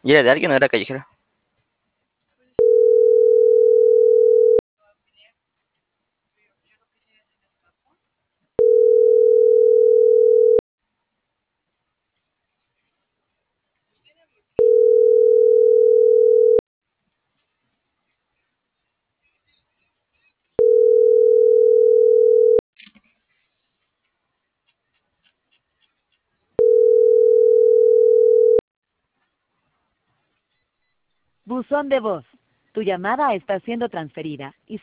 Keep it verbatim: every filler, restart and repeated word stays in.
¿Y era de alguien o era callejera? Buzón de voz. Tu llamada está siendo transferida y